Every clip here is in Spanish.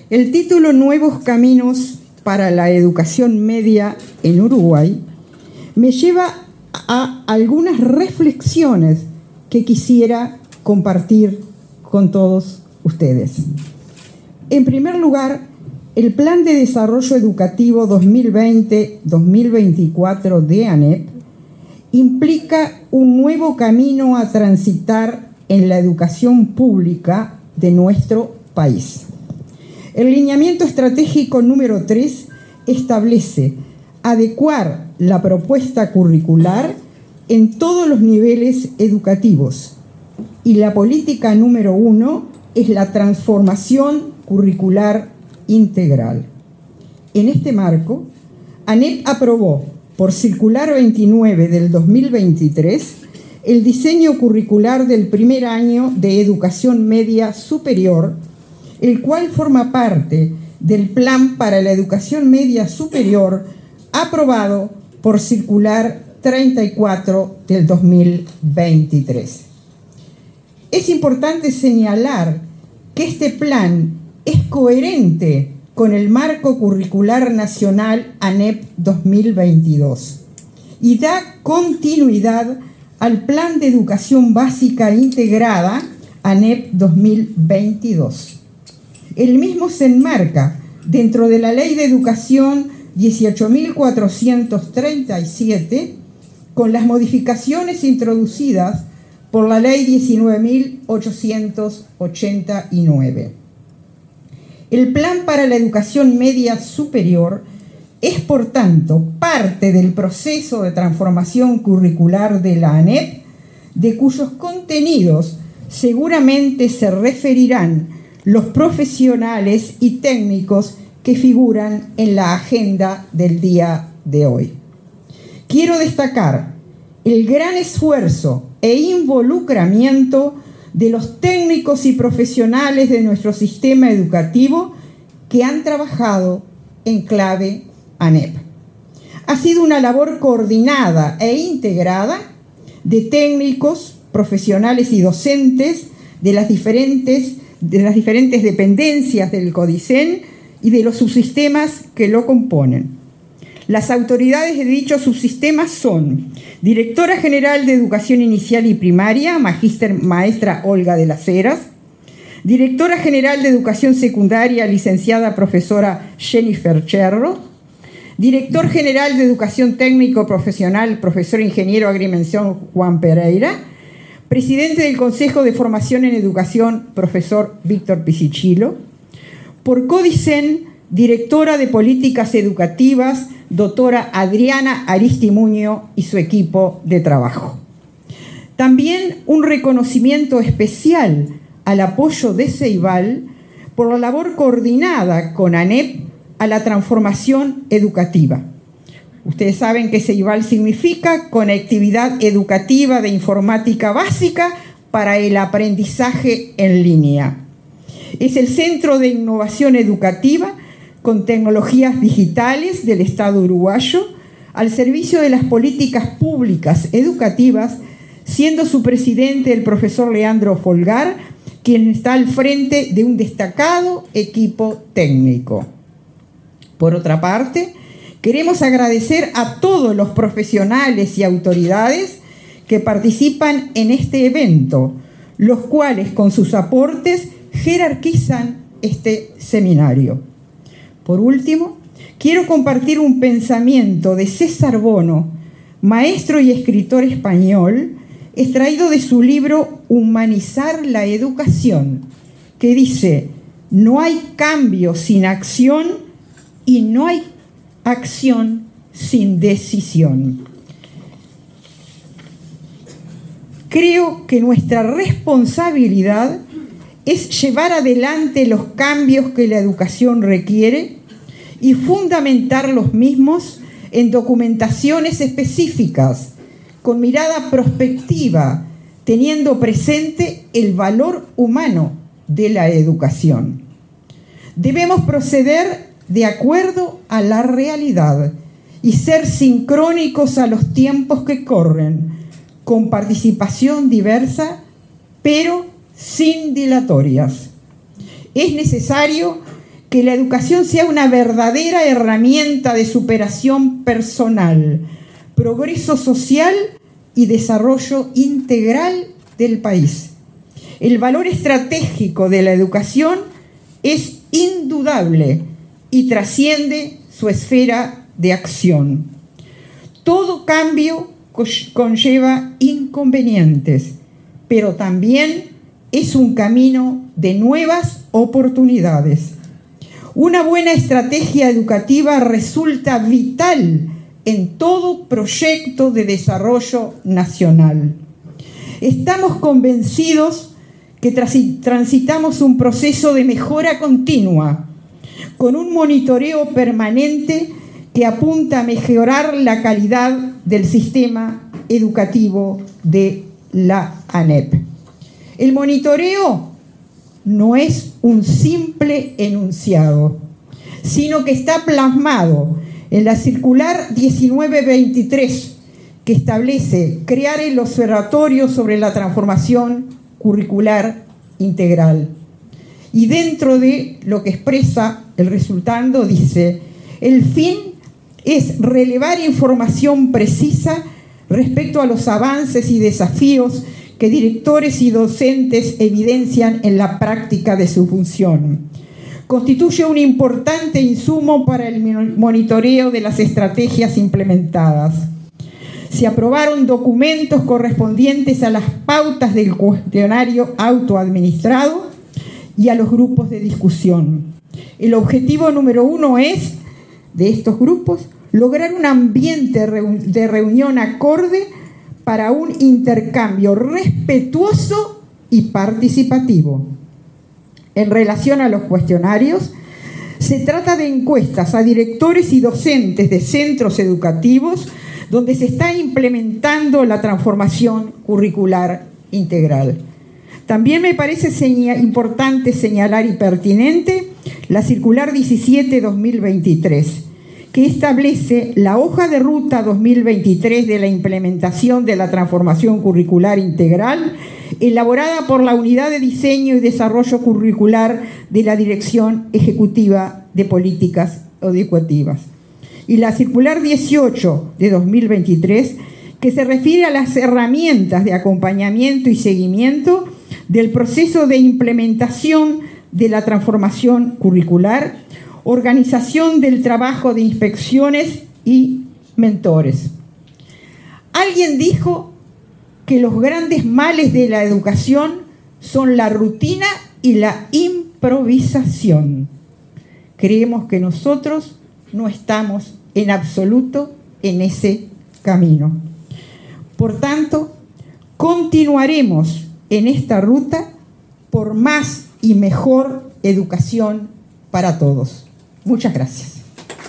El título Nuevos Caminos para la Educación Media en Uruguay me lleva a algunas reflexiones que quisiera compartir con todos ustedes. En primer lugar, el Plan de Desarrollo Educativo 2020-2024 de ANEP implica un nuevo camino a transitar en la educación pública de nuestro país. El lineamiento estratégico número 3 establece adecuar la propuesta curricular en todos los niveles educativos y la política número 1 es la transformación curricular integral. En este marco, ANEP aprobó por circular 29 del 2023 el diseño curricular del primer año de educación media superior, el cual forma parte del Plan para la Educación Media Superior aprobado por circular 34 del 2023. Es importante señalar que este plan es coherente con el marco curricular nacional ANEP 2022 y da continuidad al Plan de Educación Básica Integrada ANEP 2022. El mismo se enmarca dentro de la Ley de Educación 18.437 con las modificaciones introducidas por la Ley 19.889. El Plan para la Educación Media Superior es, por tanto, parte del proceso de transformación curricular de la ANEP, de cuyos contenidos seguramente se referirán los profesionales y técnicos que figuran en la agenda del día de hoy. Quiero destacar el gran esfuerzo e involucramiento de los técnicos y profesionales de nuestro sistema educativo que han trabajado en clave ANEP. Ha sido una labor coordinada e integrada de técnicos, profesionales y docentes de las diferentes dependencias del CODICEN y de los subsistemas que lo componen. Las autoridades de dichos subsistemas son Directora General de Educación Inicial y Primaria, Maestra Olga de las Heras, Directora General de Educación Secundaria, licenciada profesora Jennifer Cherro, Director General de Educación Técnico Profesional, profesor ingeniero agrimensor Juan Pereira, Presidente del Consejo de Formación en Educación, profesor Víctor Pisichilo. Por CODICEN, Directora de Políticas Educativas, doctora Adriana Aristimuño y su equipo de trabajo. También un reconocimiento especial al apoyo de CEIBAL por la labor coordinada con ANEP a la transformación educativa. Ustedes saben que CEIBAL significa Conectividad Educativa de Informática Básica para el Aprendizaje en Línea. Es el centro de innovación educativa con tecnologías digitales del Estado uruguayo al servicio de las políticas públicas educativas, siendo su presidente el profesor Leandro Folgar, quien está al frente de un destacado equipo técnico. Por otra parte, queremos agradecer a todos los profesionales y autoridades que participan en este evento, los cuales con sus aportes jerarquizan este seminario. Por último, quiero compartir un pensamiento de César Bono, maestro y escritor español, extraído de su libro Humanizar la Educación, que dice: no hay cambio sin acción y no hay acción sin decisión. Creo que nuestra responsabilidad es llevar adelante los cambios que la educación requiere y fundamentar los mismos en documentaciones específicas, con mirada prospectiva, teniendo presente el valor humano de la educación. Debemos proceder de acuerdo a la realidad y ser sincrónicos a los tiempos que corren, con participación diversa, pero sin dilatorias. Es necesario que la educación sea una verdadera herramienta de superación personal, progreso social y desarrollo integral del país. El valor estratégico de la educación es indudable y trasciende su esfera de acción. Todo cambio conlleva inconvenientes, pero también es un camino de nuevas oportunidades. Una buena estrategia educativa resulta vital en todo proyecto de desarrollo nacional. Estamos convencidos que transitamos un proceso de mejora continua, con un monitoreo permanente que apunta a mejorar la calidad del sistema educativo de la ANEP. El monitoreo no es un simple enunciado, sino que está plasmado en la circular 1923, que establece crear el observatorio sobre la transformación curricular integral. Y dentro de lo que expresa el resultado dice: el fin es relevar información precisa respecto a los avances y desafíos que directores y docentes evidencian en la práctica de su función. Constituye un importante insumo para el monitoreo de las estrategias implementadas. Se aprobaron documentos correspondientes a las pautas del cuestionario autoadministrado y a los grupos de discusión. El objetivo número 1 es, de estos grupos, lograr un ambiente de reunión acorde para un intercambio respetuoso y participativo. En relación a los cuestionarios, se trata de encuestas a directores y docentes de centros educativos donde se está implementando la transformación curricular integral. También me parece importante señalar y pertinente la circular 17-2023, que establece la hoja de ruta 2023 de la implementación de la transformación curricular integral, elaborada por la Unidad de Diseño y Desarrollo Curricular de la Dirección Ejecutiva de Políticas Educativas. Y la circular 18 de 2023, que se refiere a las herramientas de acompañamiento y seguimiento del proceso de implementación de la transformación curricular, organización del trabajo de inspecciones y mentores. Alguien dijo que los grandes males de la educación son la rutina y la improvisación. Creemos que nosotros no estamos en absoluto en ese camino. Por tanto, continuaremos en esta ruta por más y mejor educación para todos. Muchas gracias.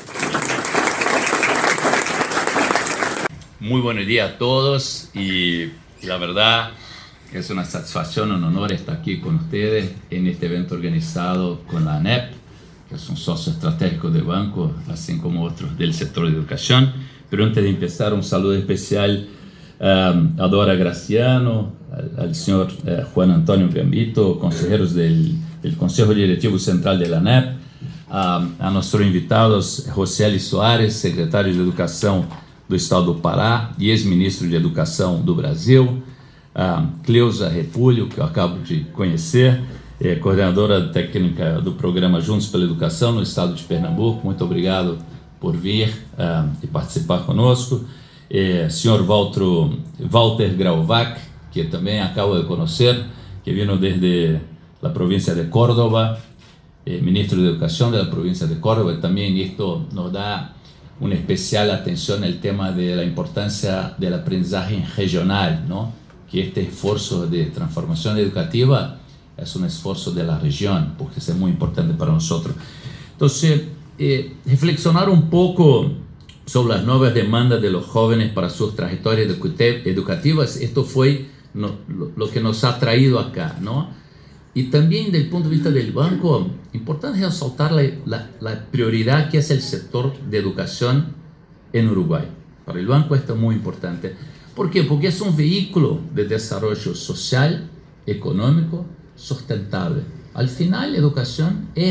Muy buenos días a todos y la verdad es una satisfacción, un honor estar aquí con ustedes en este evento organizado con la ANEP, que es un socio estratégico del banco, así como otros del sector de educación. Pero antes de empezar, un saludo especial a Dora Graciano, al señor Juan Antonio Gambito, consejeros del Consejo Directivo Central de la ANEP, a nuestros invitados Roseli Soares, secretário de Educação do Estado do Pará e ex-ministro de Educação do Brasil, Cleusa Repúlio, que eu acabo de conhecer, coordenadora técnica do programa Juntos pela Educação no Estado de Pernambuco. Muito obrigado por vir e participar conosco. Senhor Walter Grauvac, que também acabo de conhecer, que vino desde a província de Córdoba, ministro de Educación de la provincia de Córdoba. También esto nos da una especial atención al tema de la importancia del aprendizaje regional, ¿no? Que este esfuerzo de transformación educativa es un esfuerzo de la región, porque es muy importante para nosotros. Entonces, reflexionar un poco sobre las nuevas demandas de los jóvenes para sus trayectorias educativas, esto fue lo que nos ha traído acá, ¿no? Y también desde el punto de vista del banco, importante resaltar la prioridad que es el sector de educación en Uruguay. Para el banco esto es muy importante. ¿Por qué? Porque es un vehículo de desarrollo social, económico, sustentable. Al final, la educación es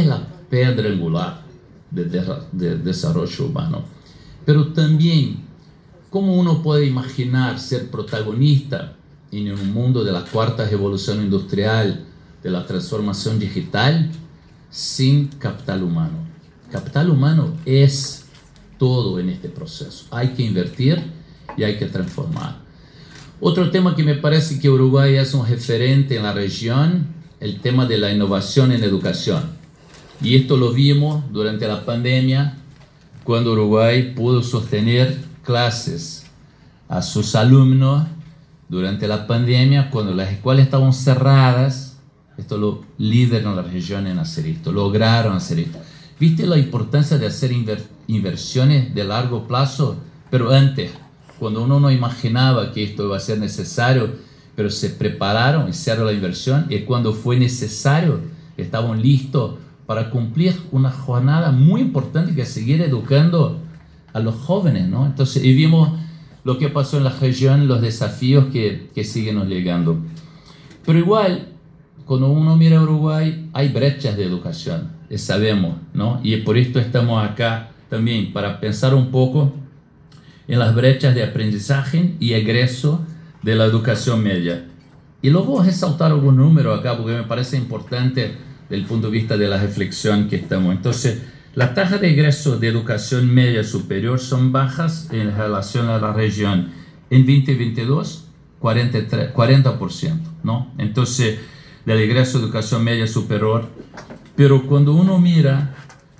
pedra angular de desarrollo urbano. Pero también, ¿cómo uno puede imaginar ser protagonista en un mundo de la cuarta revolución industrial, de la transformación digital, sin capital humano? Capital humano es todo en este proceso. Hay que invertir y hay que transformar. Otro tema que me parece que Uruguay es un referente en la región, el tema de la innovación en educación. Y esto lo vimos durante la pandemia, cuando Uruguay pudo sostener clases a sus alumnos durante la pandemia, cuando las escuelas estaban cerradas. Esto lo lideran la región en hacer esto, lograron hacer esto. ¿Viste la importancia de hacer inversiones de largo plazo? Pero antes, cuando uno no imaginaba que esto iba a ser necesario, pero se prepararon, hicieron la inversión, y cuando fue necesario, estaban listos para cumplir una jornada muy importante, que es seguir educando a los jóvenes, ¿no? Entonces, y vimos lo que pasó en la región, los desafíos que siguen nos llegando. Pero igual, cuando uno mira a Uruguay, hay brechas de educación, sabemos, ¿no? Y por esto estamos acá también, para pensar un poco en las brechas de aprendizaje y egreso de la educación media. Y luego voy a resaltar algún número acá, porque me parece importante desde el punto de vista de la reflexión que estamos. Entonces, las tasas de egreso de educación media superior son bajas en relación a la región. En 2022, 40%, ¿no? Entonces, del egreso de educación media superior. Pero cuando uno mira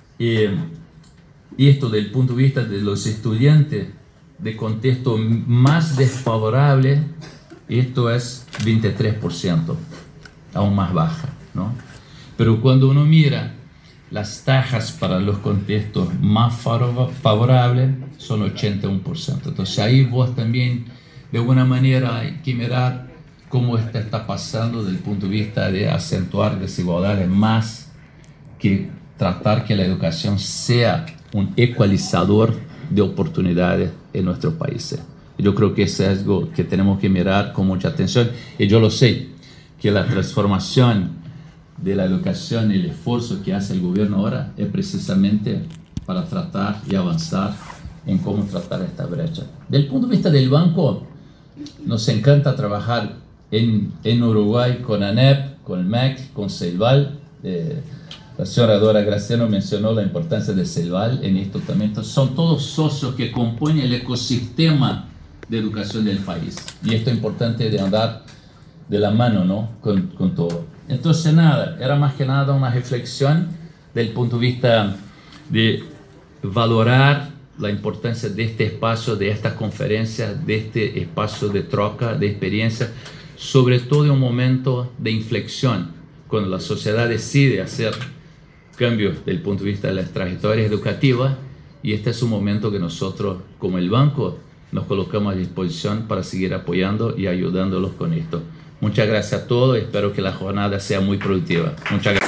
esto desde el punto de vista de los estudiantes de contexto más desfavorable, esto es 23%, aún más baja, ¿no? Pero cuando uno mira las tasas para los contextos más favorables, son 81%. Entonces ahí vos también, de alguna manera, hay que mirar cómo esto está pasando desde el punto de vista de acentuar desigualdades, más que tratar que la educación sea un ecualizador de oportunidades en nuestros países. Yo creo que eso es algo que tenemos que mirar con mucha atención, y yo lo sé, que la transformación de la educación y el esfuerzo que hace el gobierno ahora es precisamente para tratar y avanzar en cómo tratar esta brecha. Del punto de vista del banco, nos encanta trabajar en Uruguay con ANEP, con el MEC, con Ceibal. La señora Dora Graciano mencionó la importancia de Ceibal en esto también. Entonces, son todos socios que componen el ecosistema de educación del país. Y esto es importante de andar de la mano, ¿no? con todo. Entonces, nada, era más que nada una reflexión del punto de vista de valorar la importancia de este espacio, de esta conferencia, de este espacio de troca, de experiencia, sobre todo en un momento de inflexión, cuando la sociedad decide hacer cambios del punto de vista de las trayectorias educativas, y este es un momento que nosotros, como el banco, nos colocamos a disposición para seguir apoyando y ayudándolos con esto. Muchas gracias a todos y espero que la jornada sea muy productiva. Muchas gracias.